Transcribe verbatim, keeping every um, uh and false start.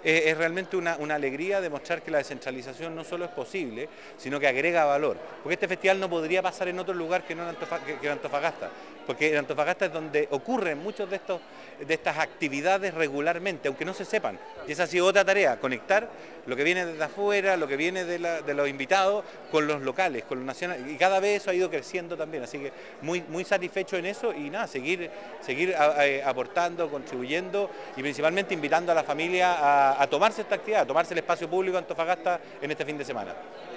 eh, es realmente una, una alegría demostrar que la descentralización no solo es posible, sino que agrega valor. Porque este festival no podría pasar en otro lugar que no en Antofagasta, que, que en Antofagasta, porque en Antofagasta es donde ocurren muchos de, estos, de estas actividades regularmente, aunque no se sepan. Y esa ha sido otra tarea, conectar lo que viene desde afuera, lo que viene de, la, de los invitados, con los locales, con los nacionales, y cada vez eso ha ido creciendo también, así que muy, muy satisfecho en eso y nada, seguir, seguir a, a, aportando, contribuyendo y principalmente invitando a la familia a, a tomarse esta actividad, a tomarse el espacio público de Antofagasta en este fin de semana.